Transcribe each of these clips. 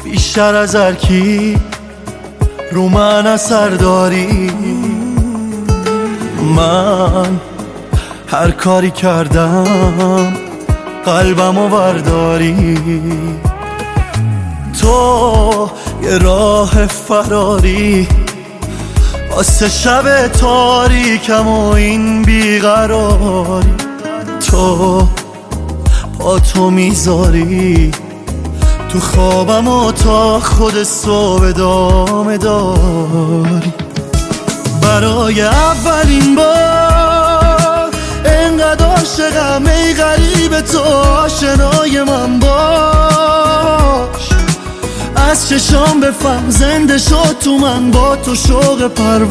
بیشتر از هر کی رو من اثر داری. من هر کاری کردم قلبمو برداری. تو یه راه فراری واسه شب تاریکم و این بیقراری. تو با تو میذاری تو خوابم و تا خود صبح ادامه داری. برای اولین بار انقدر عاشقم ای غریب، تو آشنای من باش. از چشام بفهم زنده شد تو من، با تو شوق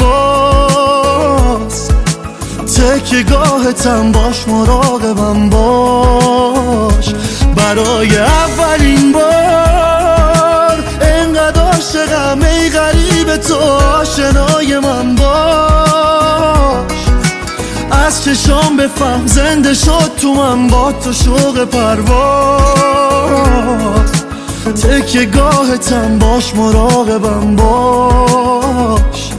پرواز. تکیه گاهتم باش، مراقبم باش. برای اولین بار انقدر عاشقم ای غریب، تو آشنای من باش. از چشام بفهم زنده شد تو من، با تو شوق پرواز. تکیه گاهتم باش، مراقبم باش.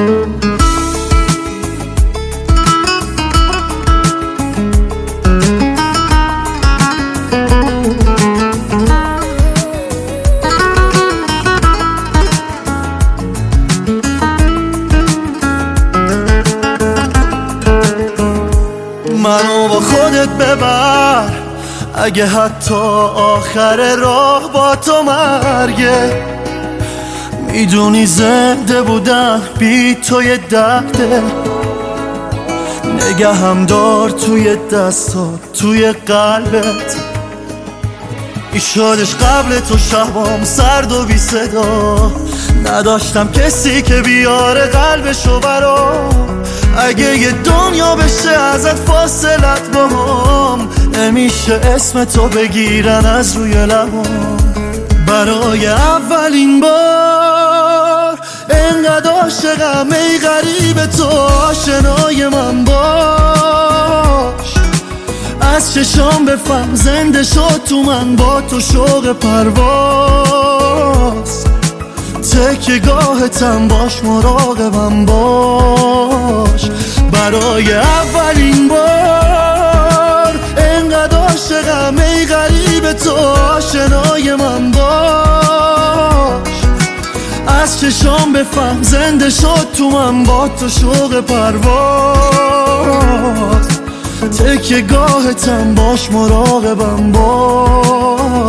منو با خودت ببر، اگه حتی آخر راه با تو مرگه. میدونی زنده بودن بی تو یه درده. نگهم دار توی دستات، توی قلبت. ایشادش قبل تو شبام سرد و بی صدا، نداشتم کسی که بیاره قلبشو برام. اگه یه دنیا بشه ازت فاصلت باهم، نمیشه اسم تو بگیرن از روی لبام. برای اولین بار انقدر عاشقم ای غریب، تو آشنای من باش. از چشام بفهم زنده شد تو من، با تو شوق پرواز. تکیه گاهتم باش، مراقبم باش. برای اولین بار انقدر عاشقم ای غریب، تو آشنای من باش. از چشام بفهم زنده شد تو من، با تو شوق پرواز. تکیه گاهتم باش، مراقبم باش.